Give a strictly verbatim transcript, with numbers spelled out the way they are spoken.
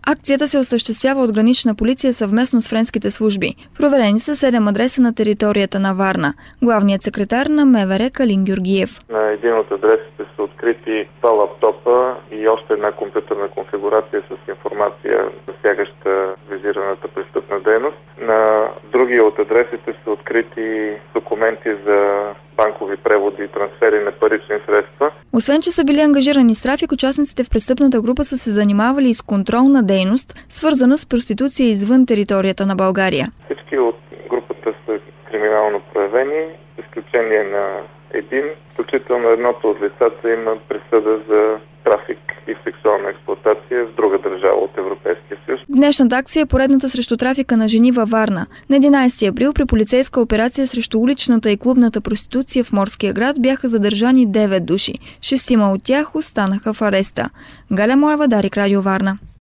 Акцията се осъществява от Гранична полиция съвместно с френските служби. Проверени са седем адреса на територията на Варна. Главният секретар на МВР Калин Георгиев. На един от адресите са открити два лаптопа и още една компютърна конфигурация с информация, засягаща визираната престъпна дейност. На другия от адресите са открити документи за банкови преводи и трансфери на парични средства. Освен, че са били ангажирани с трафик, участниците в престъпната група са се занимавали и с контролна дейност, свързана с проституция извън територията на България. Всички от групата са криминално проявени, с изключение на един, включително едното от лицата има присъда за трафик и сексуална експлоатация в друга държава от Европейския съюз. Днешната акция е поредната срещу трафика на жени във Варна. На единайсети април при полицейска операция срещу уличната и клубната проституция в Морския град бяха задържани девет души. Шестима от тях останаха в ареста. Галя Моева, Дарик, Радио Варна.